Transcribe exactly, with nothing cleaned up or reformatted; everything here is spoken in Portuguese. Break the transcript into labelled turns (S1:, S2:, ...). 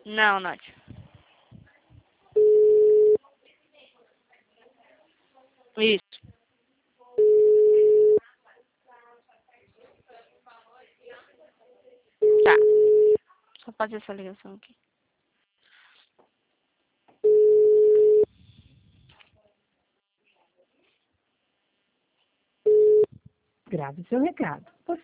S1: Não, Nath. Isso. Tá. Só fazer essa ligação aqui.
S2: Grave seu recado.